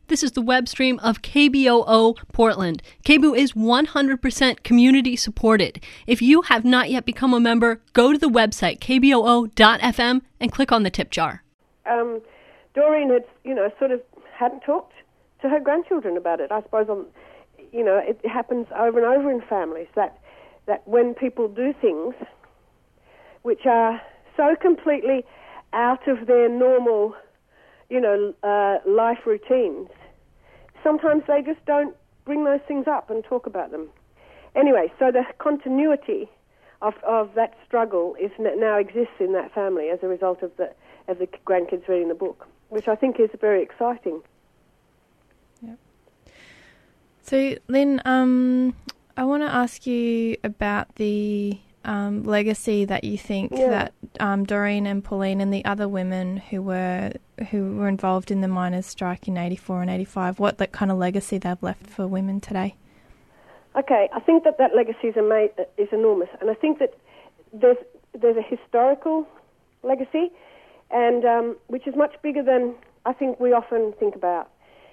This is the web stream of KBOO Portland. KBOO is 100% community supported. If you have not yet become a member, go to the website kboo.fm and click on the tip jar. Doreen had, sort of hadn't talked to her grandchildren about it. I suppose, it happens over and over in families that when people do things which are so completely out of their normal life routines, sometimes they just don't bring those things up and talk about them. Anyway, so the continuity of that struggle now exists in that family as a result of the grandkids reading the book, which I think is very exciting. Yep. So, Lynn, I want to ask you about the legacy that you think that Doreen and Pauline and the other women who were involved in the miners' strike in 84 and 85, what that kind of legacy they've left for women today. Okay, I think that legacy is enormous, and I think that there's a historical legacy, and which is much bigger than I think we often think about.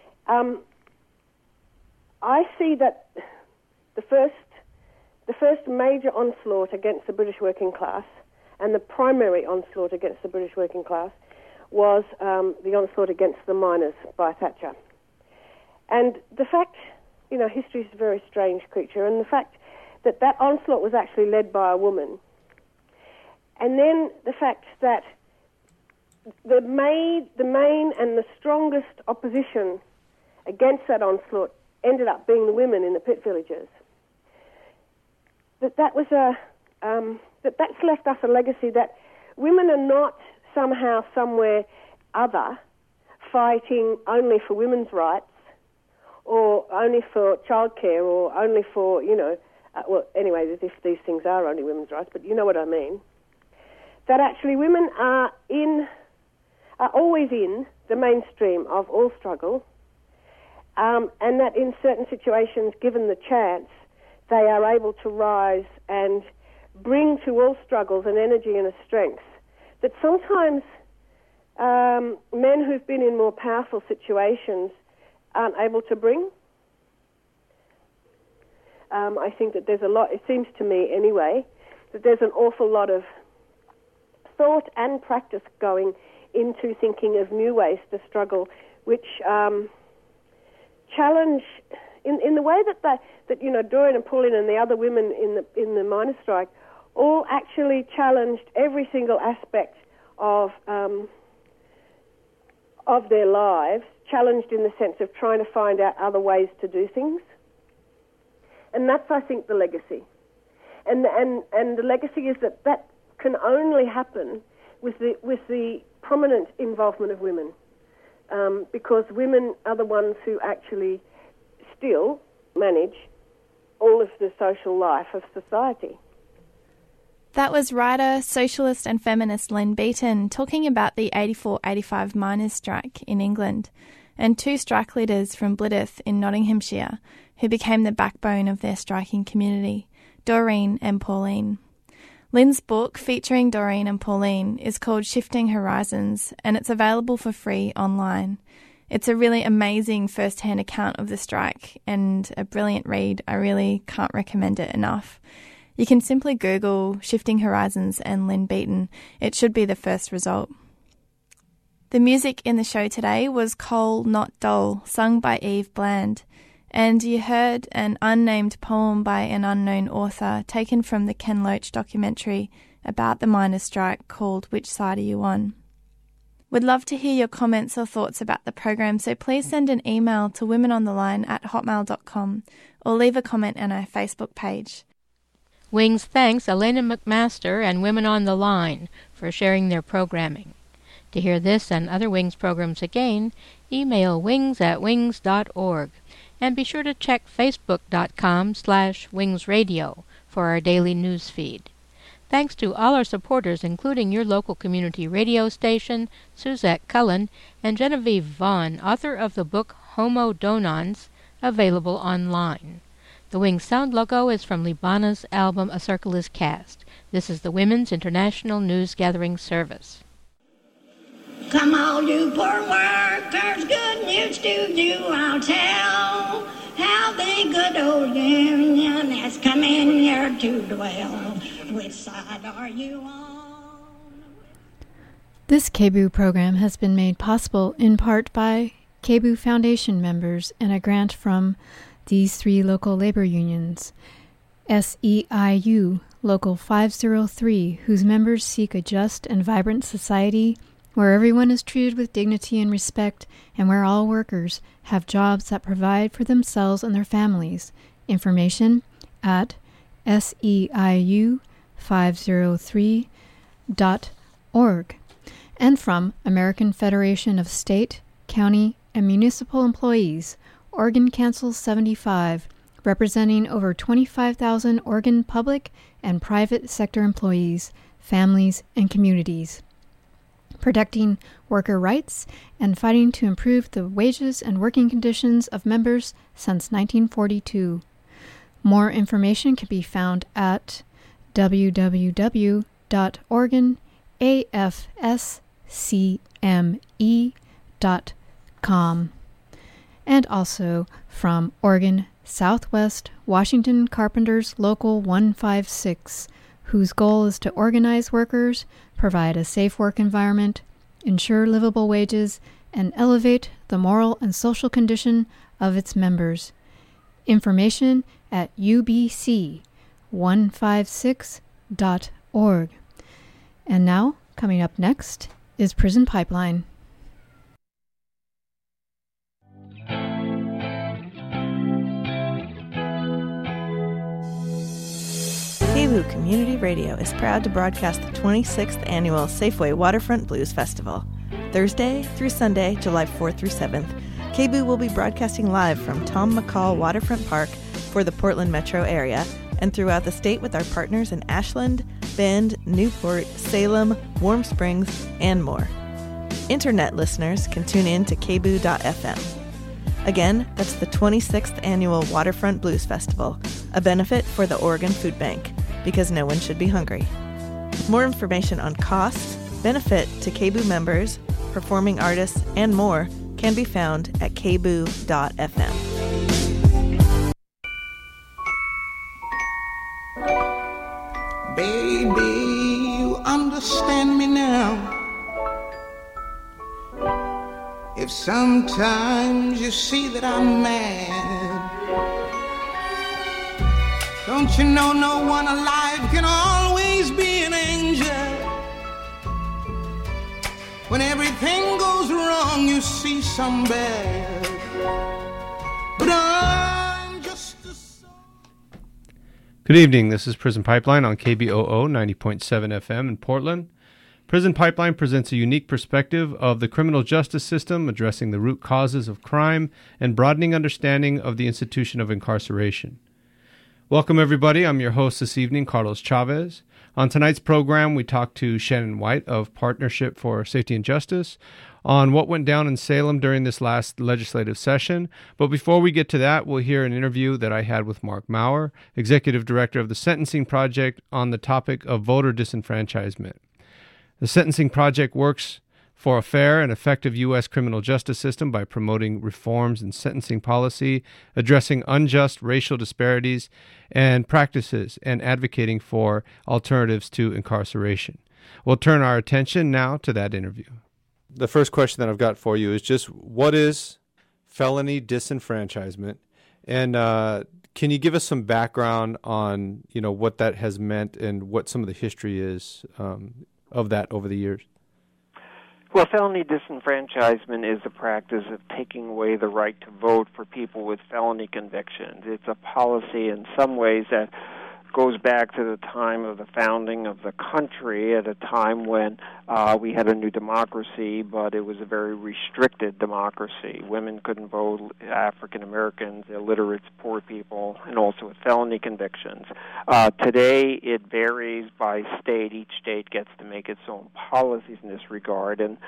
I see that the first major onslaught against the British working class, and the primary onslaught against the British working class, was the onslaught against the miners by Thatcher. And the fact, history is a very strange creature, and the fact that onslaught was actually led by a woman, and then the fact that the main and the strongest opposition against that onslaught ended up being the women in the pit villages. That's left us a legacy that women are not somehow, somewhere other, fighting only for women's rights, or only for childcare, or only for, anyway, if these things are only women's rights, but you know what I mean. That actually women are always in the mainstream of all struggle, and that in certain situations, given the chance, they are able to rise and bring to all struggles an energy and a strength that sometimes men who've been in more powerful situations aren't able to bring. I think that there's a lot, it seems to me anyway, that there's an awful lot of thought and practice going into thinking of new ways to struggle, which challenge in the way that Doreen and Pauline and the other women in the miners' strike all actually challenged every single aspect of their lives, challenged in the sense of trying to find out other ways to do things, and that's, I think, the legacy. And the legacy is that can only happen with the prominent involvement of women, because women are the ones who actually still manage all of the social life of society. That was writer, socialist and feminist Lynn Beaton talking about the 84-85 miners' strike in England, and two strike leaders from Blydydd in Nottinghamshire who became the backbone of their striking community, Doreen and Pauline. Lynn's book featuring Doreen and Pauline is called Shifting Horizons, and it's available for free online. It's a really amazing first-hand account of the strike and a brilliant read. I really can't recommend it enough. You can simply Google Shifting Horizons and Lynn Beaton. It should be the first result. The music in the show today was Coal Not Dole, sung by Eve Bland. And you heard an unnamed poem by an unknown author taken from the Ken Loach documentary about the miners' strike called Which Side Are You On? We'd love to hear your comments or thoughts about the program, so please send an email to womenontheline@hotmail.com or leave a comment on our Facebook page. Wings thanks Elena McMaster and Women on the Line for sharing their programming. To hear this and other Wings programs again, email wings@wings.org, and be sure to check facebook.com/wingsradio for our daily news feed. Thanks to all our supporters, including your local community radio station, Suzette Cullen, and Genevieve Vaughn, author of the book Homo Donans, available online. The Wings sound logo is from Libana's album A Circle Is Cast. This is the Women's International News Gathering Service. Come all you poor workers, good news to you I'll tell, how the good old Union has come in here to dwell. Which side are you on? This KBOO program has been made possible in part by KBOO Foundation members and a grant from these three local labor unions: SEIU Local 503, whose members seek a just and vibrant society where everyone is treated with dignity and respect, and where all workers have jobs that provide for themselves and their families. Information at SEIU503.org. And from American Federation of State, County, and Municipal Employees, Oregon Council 75, representing over 25,000 Oregon public and private sector employees, families, and communities, protecting worker rights and fighting to improve the wages and working conditions of members since 1942. More information can be found at www.oregonafscme.com, and also from Oregon Southwest Washington Carpenters Local 156, whose goal is to organize workers, provide a safe work environment, ensure livable wages, and elevate the moral and social condition of its members. Information at ubc156.org. And now, coming up next, is Prison Pipeline. KBOO Community Radio is proud to broadcast the 26th Annual Safeway Waterfront Blues Festival. Thursday through Sunday, July 4th through 7th, KBOO will be broadcasting live from Tom McCall Waterfront Park for the Portland metro area and throughout the state with our partners in Ashland, Bend, Newport, Salem, Warm Springs, and more. Internet listeners can tune in to kboo.fm. Again, that's the 26th Annual Waterfront Blues Festival, a benefit for the Oregon Food Bank, because no one should be hungry. More information on costs, benefit to KBOO members, performing artists, and more can be found at kboo.fm. Baby, you understand me now. If sometimes you see that I'm mad, don't you know no one alive can always be an angel? When everything goes wrong, you see some bad, but I'm just a soul. Good evening, this is Prison Pipeline on KBOO 90.7 FM in Portland. Prison Pipeline presents a unique perspective of the criminal justice system, addressing the root causes of crime and broadening understanding of the institution of incarceration. Welcome, everybody. I'm your host this evening, Carlos Chavez. On tonight's program, we talk to Shannon White of Partnership for Safety and Justice on what went down in Salem during this last legislative session. But before we get to that, we'll hear an interview that I had with Mark Maurer, Executive Director of the Sentencing Project, on the topic of voter disenfranchisement. The Sentencing Project works for a fair and effective U.S. criminal justice system by promoting reforms in sentencing policy, addressing unjust racial disparities and practices, and advocating for alternatives to incarceration. We'll turn our attention now to that interview. The first question that I've got for you is just, what is felony disenfranchisement? And can you give us some background on, what that has meant and what some of the history is of that over the years? Well, felony disenfranchisement is the practice of taking away the right to vote for people with felony convictions. It's a policy in some ways that goes back to the time of the founding of the country, at a time when we had a new democracy, but it was a very restricted democracy. Women couldn't vote, African Americans, illiterates, poor people, and also with felony convictions. Today, it varies by state. Each state gets to make its own policies in this regard, and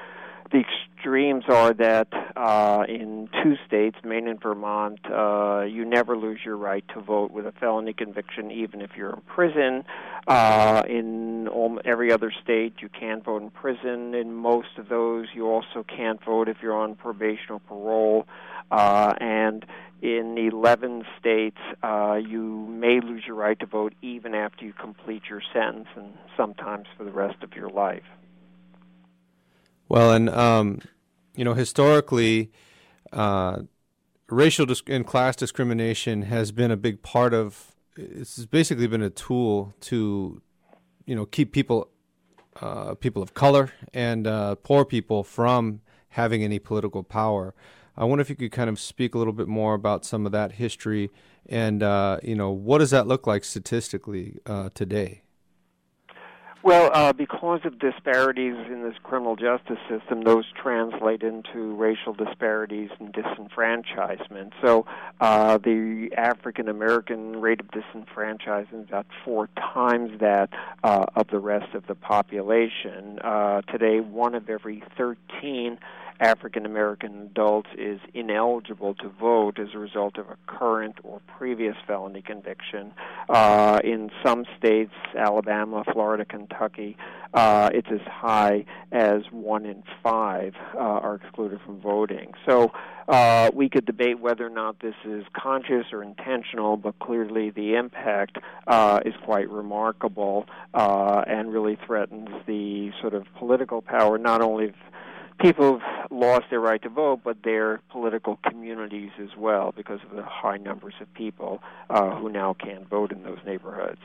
The extremes are that in 2 states, Maine and Vermont, you never lose your right to vote with a felony conviction, even if you're in prison. In every other state, you can't vote in prison. In most of those, you also can't vote if you're on probation or parole. And in 11 states, you may lose your right to vote even after you complete your sentence, and sometimes for the rest of your life. Well, and historically, racial and class discrimination has been a big part of. It's basically been a tool to, keep people of color and poor people from having any political power. I wonder if you could kind of speak a little bit more about some of that history and, what does that look like statistically today? Well, because of disparities in this criminal justice system, those translate into racial disparities and disenfranchisement. So the African-American rate of disenfranchisement is about 4 times that of the rest of the population. Today, 1 of every 13 African-American adults is ineligible to vote as a result of a current or previous felony conviction. In some states, Alabama, Florida, Kentucky, it's as high as 1 in 5 are excluded from voting. So we could debate whether or not this is conscious or intentional, but clearly the impact is quite remarkable and really threatens the sort of political power, not only of people have lost their right to vote, but their political communities as well, because of the high numbers of people who now can't vote in those neighborhoods.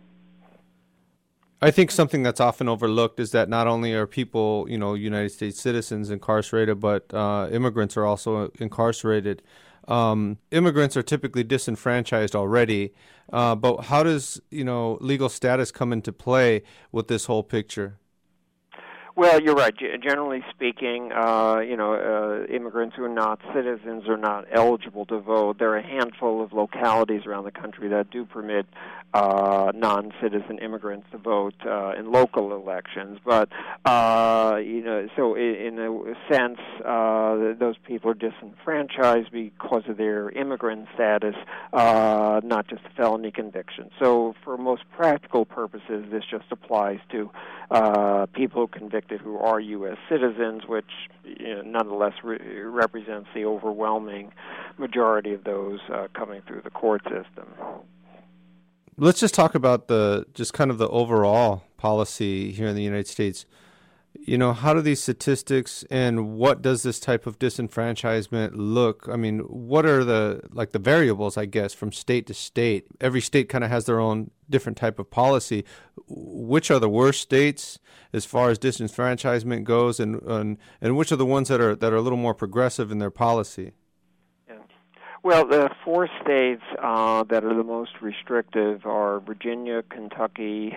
I think something that's often overlooked is that not only are people, United States citizens incarcerated, but immigrants are also incarcerated. Immigrants are typically disenfranchised already, but how does, legal status come into play with this whole picture? Well, you're right. Generally speaking, immigrants who are not citizens are not eligible to vote. There are a handful of localities around the country that do permit non-citizen immigrants to vote in local elections. But, so in a sense, those people are disenfranchised because of their immigrant status, not just a felony conviction. So for most practical purposes, this just applies to people convicted who are U.S. citizens, which nonetheless represents the overwhelming majority of those coming through the court system. Let's just talk about the overall policy here in the United States. How do these statistics and what does this type of disenfranchisement look? I mean, what are the variables, I guess, from state to state? Every state kind of has their own different type of policy. Which are the worst states as far as disenfranchisement goes, and which are the ones that are a little more progressive in their policy? Well, the 4 states that are the most restrictive are Virginia, Kentucky,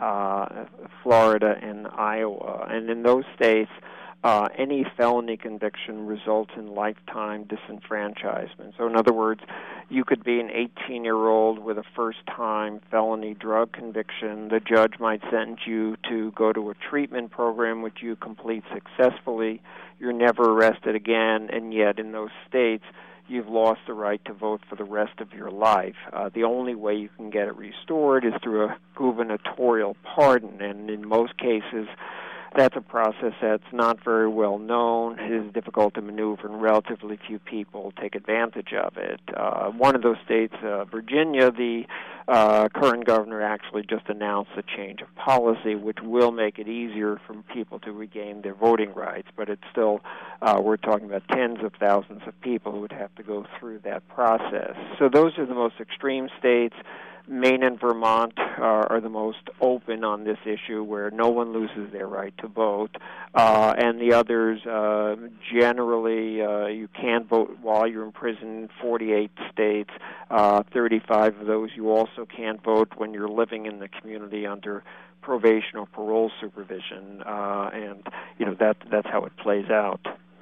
Florida, and Iowa. And in those states, any felony conviction results in lifetime disenfranchisement. So in other words, you could be an 18-year-old with a first-time felony drug conviction. The judge might sentence you to go to a treatment program which you complete successfully. You're never arrested again, and yet in those states, you've lost the right to vote for the rest of your life. The only way you can get it restored is through a gubernatorial pardon, and in most cases, that's a process that's not very well known. It is difficult to maneuver, and relatively few people take advantage of it. One of those states, Virginia, the current governor actually just announced a change of policy, which will make it easier for people to regain their voting rights. But it's still, we're talking about tens of thousands of people who would have to go through that process. So those are the most extreme states. Maine and Vermont are the most open on this issue, where no one loses their right to vote. And the others, generally, you can't vote while you're in prison. 48 states, 35 of those, you also can't vote when you're living in the community under probation or parole supervision. And that's how it plays out.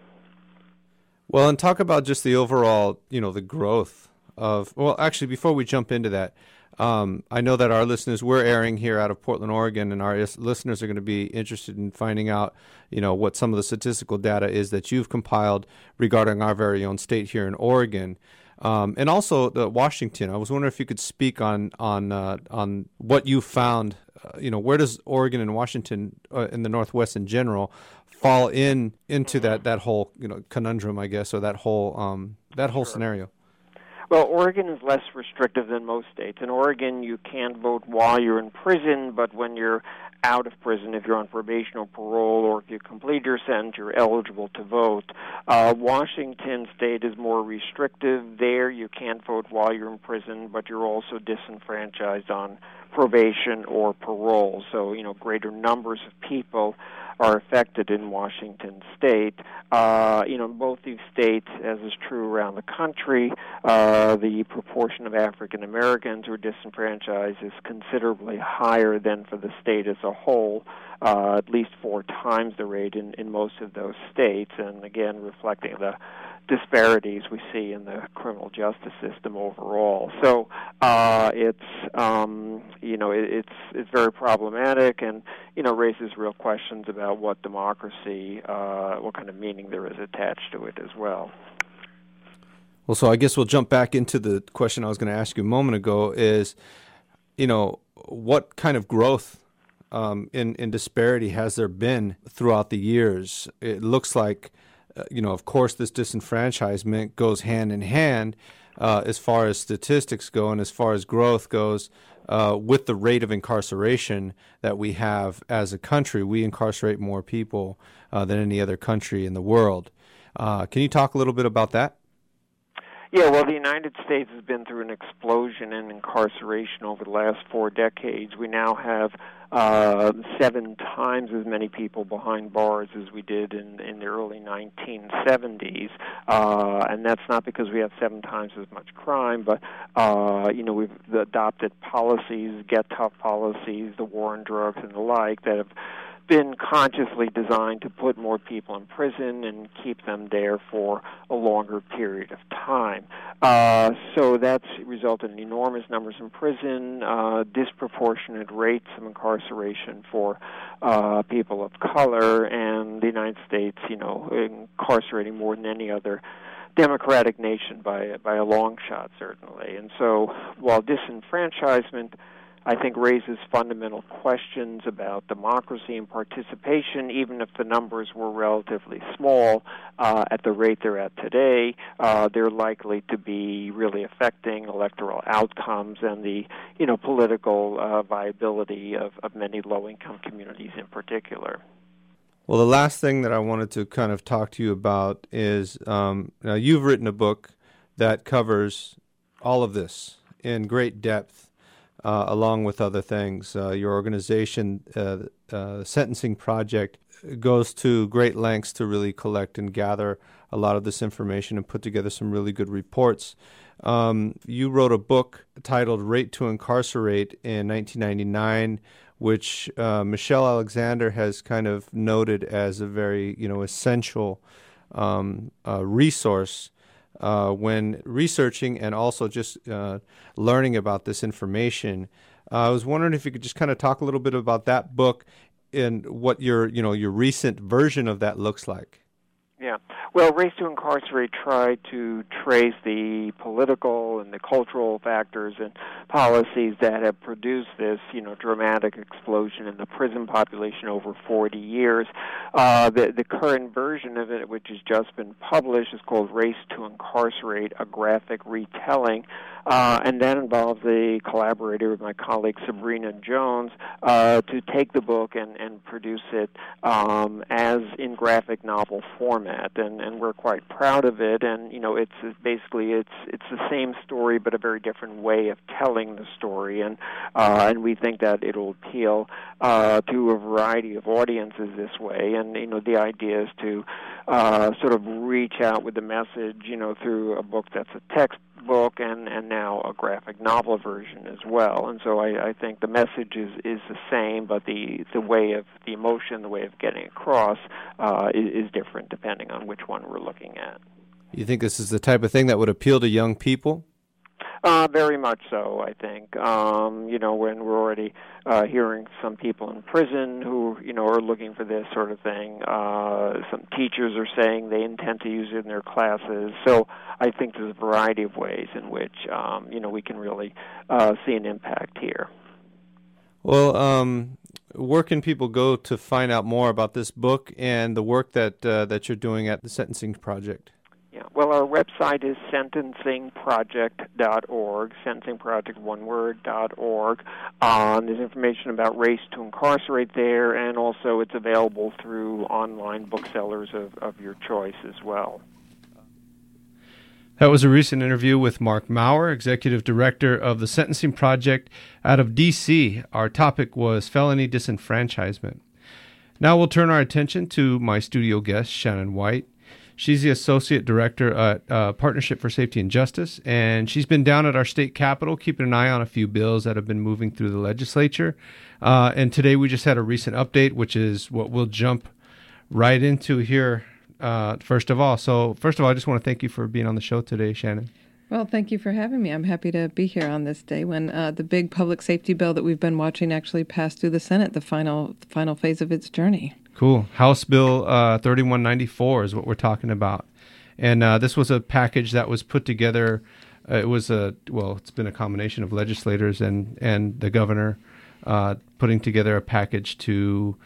Well, and talk about just the overall, the growth of. Well, actually, before we jump into that. I know that our listeners, we're airing here out of Portland, Oregon, and our listeners are going to be interested in finding out, what some of the statistical data is that you've compiled regarding our very own state here in Oregon, and also Washington. I was wondering if you could speak on what you found. Where does Oregon and Washington in the Northwest in general fall into that whole conundrum, I guess, or that whole Sure. scenario? Well, Oregon is less restrictive than most states. In Oregon, you can't vote while you're in prison, but when you're out of prison, if you're on probation or parole, or if you complete your sentence, you're eligible to vote. Washington State is more restrictive. There, you can't vote while you're in prison, but you're also disenfranchised on probation or parole. So, greater numbers of people are affected in Washington State. Both these states, as is true around the country, the proportion of African Americans who are disenfranchised is considerably higher than for the state as a whole, at least 4 times the rate in most of those states, and again reflecting the disparities we see in the criminal justice system overall. So it's very problematic, and raises real questions about what democracy, what kind of meaning there is attached to it as well. Well, so I guess we'll jump back into the question I was going to ask you a moment ago is, what kind of growth in disparity has there been throughout the years? It looks like, of course, this disenfranchisement goes hand in hand as far as statistics go and as far as growth goes with the rate of incarceration that we have as a country. We incarcerate more people than any other country in the world. Can you talk a little bit about that? Yeah, well, the United States has been through an explosion in incarceration over the last 4 decades. We now have 7 times as many people behind bars as we did in the early 1970s, and that's not because we have 7 times as much crime, but we've adopted policies, get tough policies, the war on drugs and the like, that have been consciously designed to put more people in prison and keep them there for a longer period of time. So that's resulted in enormous numbers in prison, disproportionate rates of incarceration for people of color, and the United States, incarcerating more than any other democratic nation by a long shot, certainly. And so while disenfranchisement, I think, raises fundamental questions about democracy and participation, even if the numbers were relatively small at the rate they're at today. They're likely to be really affecting electoral outcomes and the political viability of many low-income communities in particular. Well, the last thing that I wanted to kind of talk to you about is now you've written a book that covers all of this in great depth. Along with other things. Your organization, Sentencing Project, goes to great lengths to really collect and gather a lot of this information and put together some really good reports. You wrote a book titled Rate to Incarcerate in 1999, which Michelle Alexander has kind of noted as a very essential resource when researching and also just learning about this information. I was wondering if you could just kind of talk a little bit about that book and what your recent version of that looks like. Yeah. Well, Race to Incarcerate tried to trace the political and the cultural factors and policies that have produced this, dramatic explosion in the prison population over 40 years. The current version of it, which has just been published, is called Race to Incarcerate, a graphic retelling, and that involves a collaborator with my colleague Sabrina Jones to take the book and produce it as in graphic novel format. And we're quite proud of it, and it's basically it's the same story but a very different way of telling the story, and we think that it'll appeal to a variety of audiences this way. And the idea is to sort of reach out with the message through a book that's a textbook and now a graphic novel version as well. And so I think the message is the same, but the way of the emotion, the way of getting across is different depending on which one we're looking at. You think this is the type of thing that would appeal to young people? Very much so, I think. When we're already hearing some people in prison who, are looking for this sort of thing. Some teachers are saying they intend to use it in their classes. So I think there's a variety of ways in which, we can really see an impact here. Well, where can people go to find out more about this book and the work that you're doing at the Sentencing Project? Yeah, well, our website is sentencingproject.org, sentencingproject, one word, .org. There's information about Race to Incarcerate there, and also it's available through online booksellers of your choice as well. That was a recent interview with Mark Maurer, Executive Director of the Sentencing Project out of D.C. Our topic was felony disenfranchisement. Now we'll turn our attention to my studio guest, Shannon White. She's the Associate Director at Partnership for Safety and Justice, and she's been down at our state capitol keeping an eye on a few bills that have been moving through the legislature. And today we just had a recent update, which is what we'll jump right into here first of all. I just want to thank you for being on the show today, Shannon. Well, thank you for having me. I'm happy to be here on this day when the big public safety bill that we've been watching actually passed through the Senate, the final phase of its journey. Cool. House Bill 3194 is what we're talking about. And this was a package that was put together. It's been a combination of legislators and the governor putting together a package to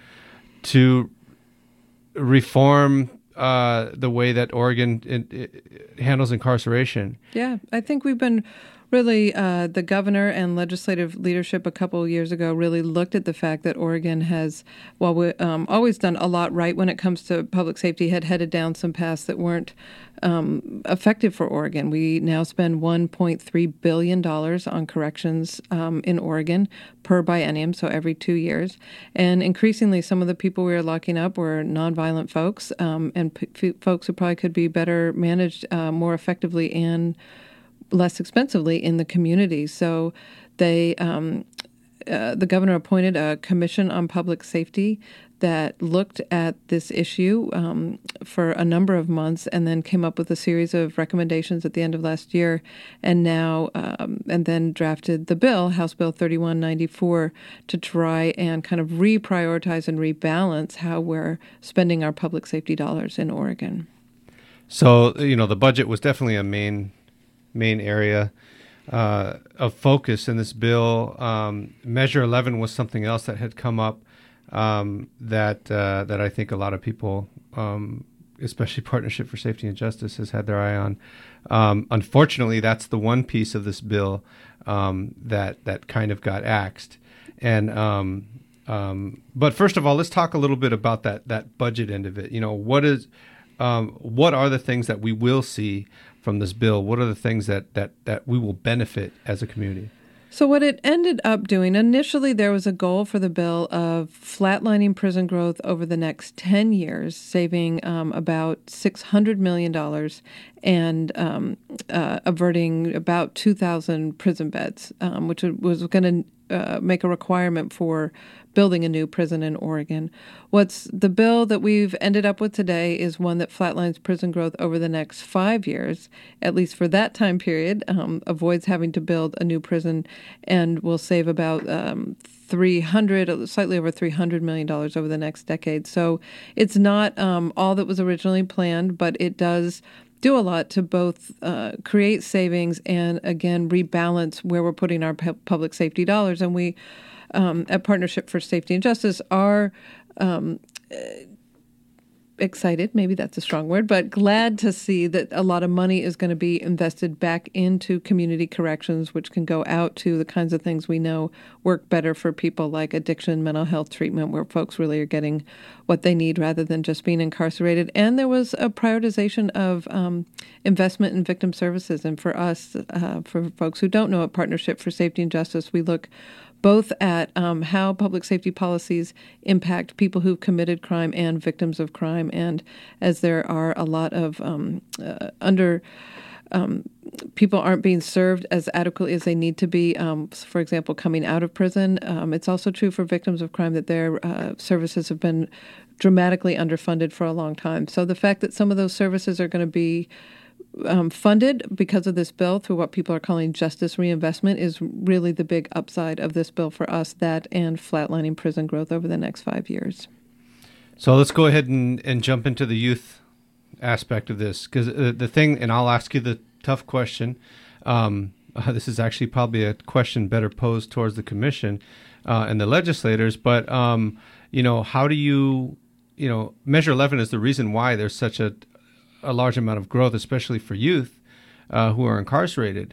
reform the way that Oregon handles incarceration. Yeah, I think we've been really, the governor and legislative leadership a couple of years ago really looked at the fact that Oregon has, always done a lot right when it comes to public safety, had headed down some paths that weren't effective for Oregon. We now spend $1.3 billion on corrections in Oregon per biennium, so every 2 years. And increasingly, some of the people we are locking up were nonviolent folks and folks who probably could be better managed more effectively and less expensively in the community. So the governor appointed a commission on public safety that looked at this issue for a number of months and then came up with a series of recommendations at the end of last year and then drafted the bill, House Bill 3194, to try and kind of reprioritize and rebalance how we're spending our public safety dollars in Oregon. So, the budget was definitely a main area of focus in this bill. Measure 11 was something else that had come up that I think a lot of people, especially Partnership for Safety and Justice, has had their eye on. Unfortunately, that's the one piece of this bill that kind of got axed. And but first of all, let's talk a little bit about that budget end of it. What are the things that we will see from this bill? What are the things that we will benefit as a community? So what it ended up doing, initially there was a goal for the bill of flatlining prison growth over the next 10 years, saving about $600 million and averting about 2,000 prison beds, which was going to make a requirement for building a new prison in Oregon. The bill that we've ended up with today is one that flatlines prison growth over the next 5 years, at least for that time period, avoids having to build a new prison, and will save about slightly over $300 million over the next decade. So it's not all that was originally planned, but it does do a lot to both create savings and, again, rebalance where we're putting our public safety dollars. And we, at Partnership for Safety and Justice, are excited, maybe that's a strong word, but glad to see that a lot of money is going to be invested back into community corrections, which can go out to the kinds of things we know work better for people like addiction, mental health treatment, where folks really are getting what they need rather than just being incarcerated. And there was a prioritization of investment in victim services. And for us, for folks who don't know, at Partnership for Safety and Justice, we look both at how public safety policies impact people who've committed crime and victims of crime. And as there are a lot of people aren't being served as adequately as they need to be, for example, coming out of prison, it's also true for victims of crime that their services have been dramatically underfunded for a long time. So the fact that some of those services are going to be funded because of this bill through what people are calling justice reinvestment is really the big upside of this bill for us, that and flatlining prison growth over the next 5 years. So let's go ahead and jump into the youth aspect of this, because the thing, and I'll ask you the tough question. This is actually probably a question better posed towards the commission and the legislators, but, how do you, Measure 11 is the reason why there's such a large amount of growth, especially for youth who are incarcerated.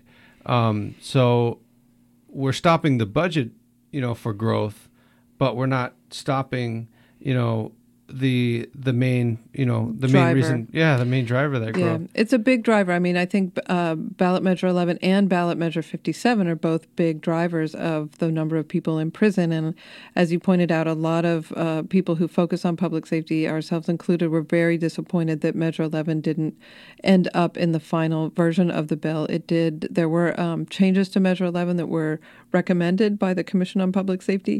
So we're stopping the budget, for growth, but we're not stopping, the main, the main reason. Yeah, the main driver of that growth. Yeah, it's a big driver. I mean, I think ballot measure 11 and ballot measure 57 are both big drivers of the number of people in prison. And as you pointed out, a lot of people who focus on public safety, ourselves included, were very disappointed that measure 11 didn't end up in the final version of the bill. It did. There were changes to measure 11 that were recommended by the Commission on Public Safety.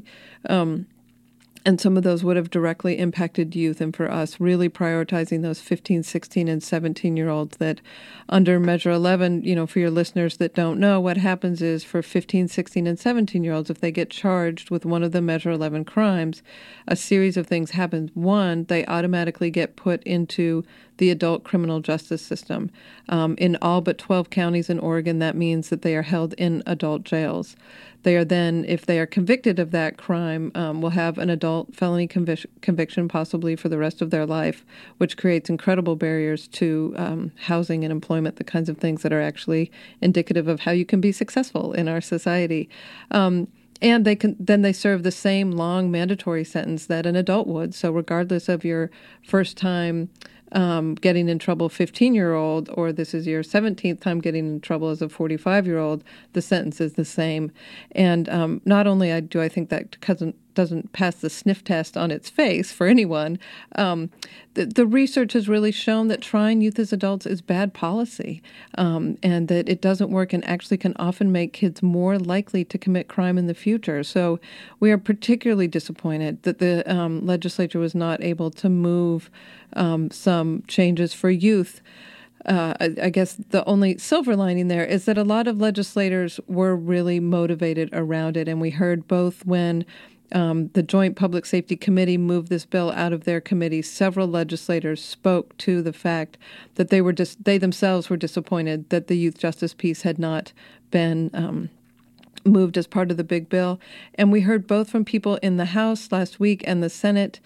And some of those would have directly impacted youth. And for us, really prioritizing those 15, 16, and 17-year-olds that under Measure 11, for your listeners that don't know, what happens is for 15, 16, and 17-year-olds, if they get charged with one of the Measure 11 crimes, a series of things happen. One, they automatically get put into the adult criminal justice system. In all but 12 counties in Oregon, that means that they are held in adult jails. They are then, if they are convicted of that crime, will have an adult felony conviction possibly for the rest of their life, which creates incredible barriers to housing and employment, the kinds of things that are actually indicative of how you can be successful in our society. And they serve the same long mandatory sentence that an adult would. So regardless of your first time getting in trouble 15-year-old, or this is your 17th time getting in trouble as a 45-year-old, the sentence is the same. And not only do I think that doesn't pass the sniff test on its face for anyone, the research has really shown that trying youth as adults is bad policy, and that it doesn't work and actually can often make kids more likely to commit crime in the future. So we are particularly disappointed that the legislature was not able to move some changes for youth. I guess the only silver lining there is that a lot of legislators were really motivated around it, and we heard both when the Joint Public Safety Committee moved this bill out of their committee, several legislators spoke to the fact that they themselves were disappointed that the youth justice piece had not been moved as part of the big bill. And we heard both from people in the House last week and the Senate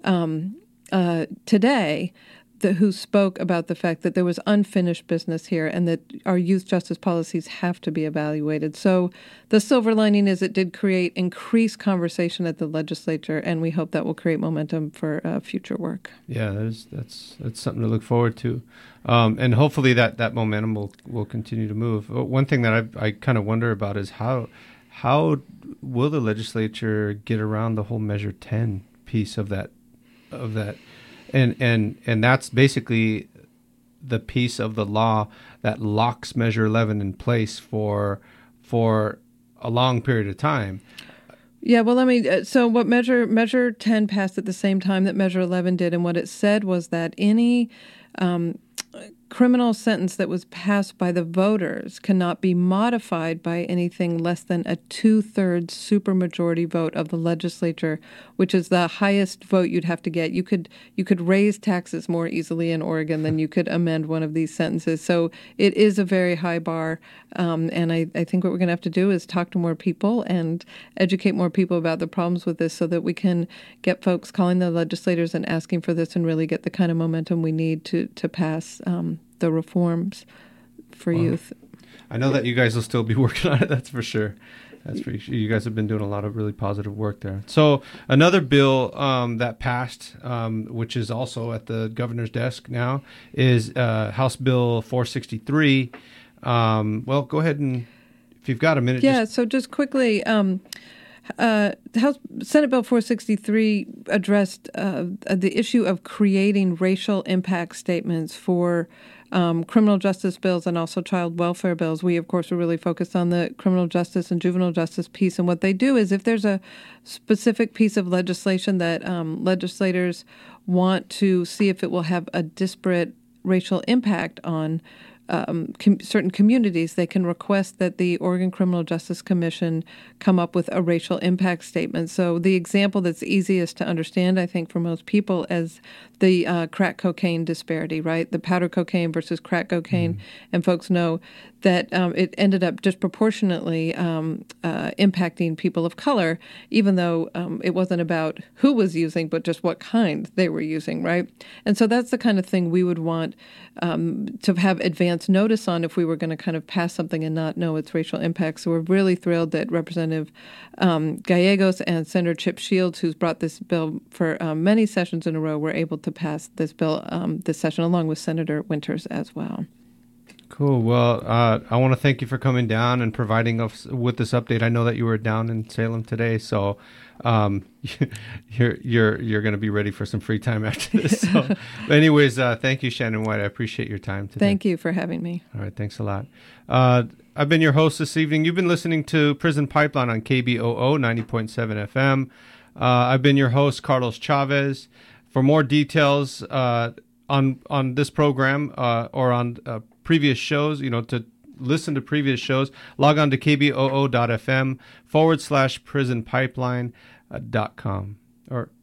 today who spoke about the fact that there was unfinished business here and that our youth justice policies have to be evaluated. So the silver lining is it did create increased conversation at the legislature, and we hope that will create momentum for future work. Yeah, that's something to look forward to. And hopefully that momentum will continue to move. One thing that I kind of wonder about is how will the legislature get around the whole Measure 10 piece of that. And that's basically the piece of the law that locks Measure 11 in place for a long period of time. Yeah, well, so what Measure 10 passed at the same time that Measure 11 did, and what it said was that any criminal sentence that was passed by the voters cannot be modified by anything less than a 2/3 supermajority vote of the legislature, which is the highest vote you'd have to get. You could raise taxes more easily in Oregon than you could amend one of these sentences. So it is a very high bar, and I think what we're going to have to do is talk to more people and educate more people about the problems with this so that we can get folks calling the legislators and asking for this and really get the kind of momentum we need to pass the reforms for youth. I know that you guys will still be working on it, that's for sure. You guys have been doing a lot of really positive work there. So another bill that passed, which is also at the governor's desk now, is House Bill 463. Well, go ahead and, if you've got a minute. Yeah, so just quickly, Senate Bill 463 addressed the issue of creating racial impact statements for criminal justice bills and also child welfare bills. We, of course, are really focused on the criminal justice and juvenile justice piece. And what they do is if there's a specific piece of legislation that legislators want to see if it will have a disparate racial impact on certain communities, they can request that the Oregon Criminal Justice Commission come up with a racial impact statement. So the example that's easiest to understand, I think, for most people is the crack cocaine disparity, right? The powder cocaine versus crack cocaine. And folks know that it ended up disproportionately impacting people of color, even though it wasn't about who was using, but just what kind they were using, right? And so that's the kind of thing we would want to have advance notice on if we were going to kind of pass something and not know its racial impact. So we're really thrilled that Representative Gallegos and Senator Chip Shields, who's brought this bill for many sessions in a row, were able to pass this bill this session, along with Senator Winters as well. Cool. Well, I want to thank you for coming down and providing us with this update. I know that you were down in Salem today, so you're going to be ready for some free time after this. So, anyways, thank you, Shannon White. I appreciate your time today. Thank you for having me. All right, thanks a lot. I've been your host this evening. You've been listening to Prison Pipeline on KBOO 90.7 FM. I've been your host, Carlos Chavez. For more details on this program or on previous shows, to listen to previous shows, log on to kboo.fm/prisonpipeline.com or